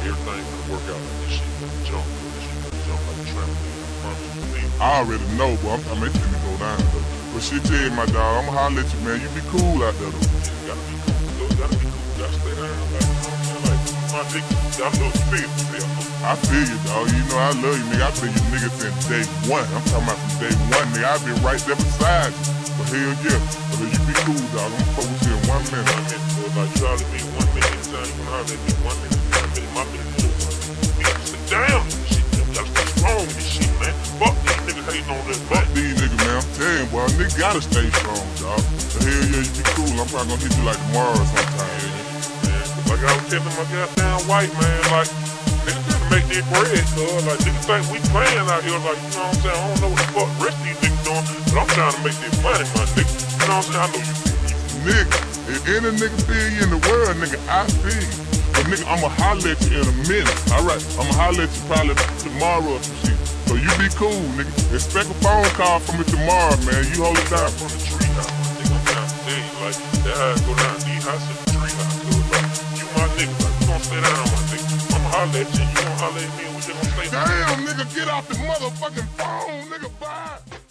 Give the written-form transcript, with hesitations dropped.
everything gonna work out like this shit gonna jump, bro. This shit gonna jump like a trampoline. I promise you, man. I already know, but I'm talking about finna go down though. But shit tell you, my dog, I'ma holler at you, man. You be cool out there though. You gotta be cool, though. You gotta be cool. You gotta stay down, like, you know what I'm saying? Like, my nigga, I know you feel me. I feel you, dog. You know I love you, nigga. I feel you nigga since day one. I'm talking about from day one, nigga. I been right there beside you. But hell yeah. But you be cool, dog. I'm gonna fuck with you in 1 minute. 1 minute, bro. Like, you holler at me 1 minute. Anytime you can holler at me 1 minute. 1 minute, my minute is 1 minute. We gotta sit down with this shit, man. We gotta stay strong with this shit, man. Fuck these niggas hating on this, Fuck man. these niggas, man. I'm telling you, boy. Nigga gotta stay strong, dog. But hell yeah, you be cool. I'm probably gonna hit you like tomorrow or sometime. Man, like I was telling my goddamn white man, like, niggas gotta make their bread, cuz. Like, niggas think we playing out here, like, you know what I'm saying? I don't know what the fuck the rest of these niggas doing, but I'm trying to make their money, my nigga. You know what I'm saying? I know you feel me. Nigga, if any nigga feel you in the world, nigga, I feel you. But nigga, I'ma holler at you in a minute. Alright, I'ma holler at you probably tomorrow or some shit. So you be cool, nigga. Expect a phone call from me tomorrow, man. You hold it down. From the tree house, my nigga. I'm trying to tell you, like, that how it go down these houses in the tree house, cuz. Like, you my nigga, like, you gon' stay down, my nigga. I'ma holler at you, you gon' holler at me, and we just gon' stay down. Damn, nigga, get off the motherfucking phone, nigga, bye.